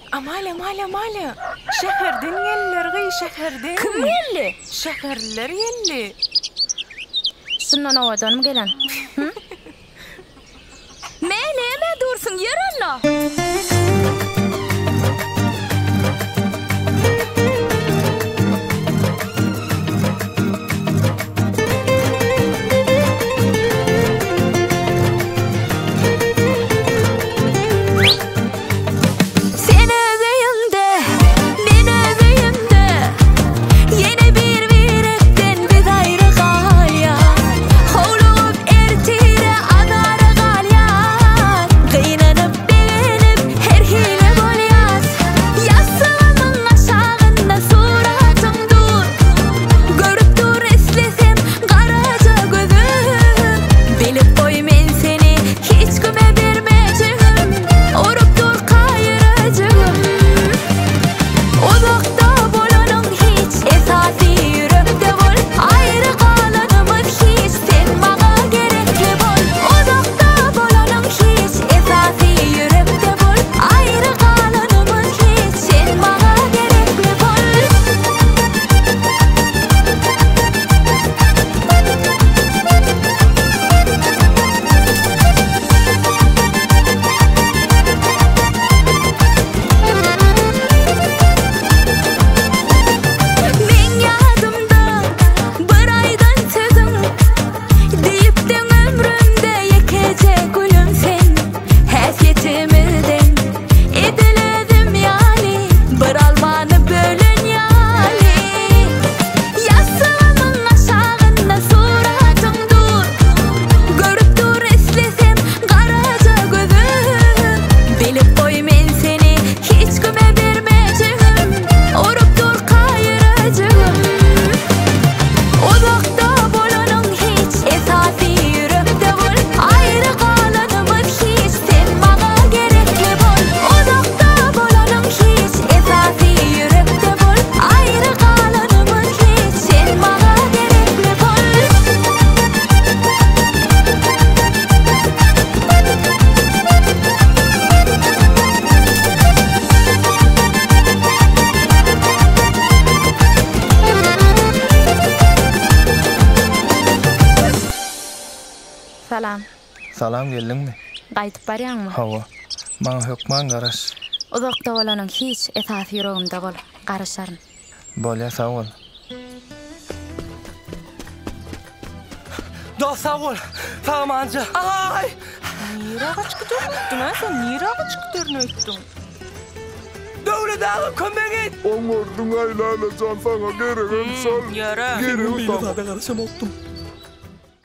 Amale. Şäherden geller, şäherden. Kim geldi? Şäherler geldi. Şundan owadan mı gelen? Hı? Neme dursun yeralla? Salam geldingmi? Gaýtyp barýarmy? Hawa. Maňa hökman garaş. Uzakda bolanyň hiç esasy ýüregimde bol. Garaşaryn. Bolýa sag bol. Da sag bol. Tamamca. Ay! Niraga çıkdyrnýtdiň, sen niraga çıkdyrnýtdiň? Döwlet agy kömek et. Oňorduň aýlanajan saňa gerek emsal. Ýara. Gerek Beni tabi karışam ottum.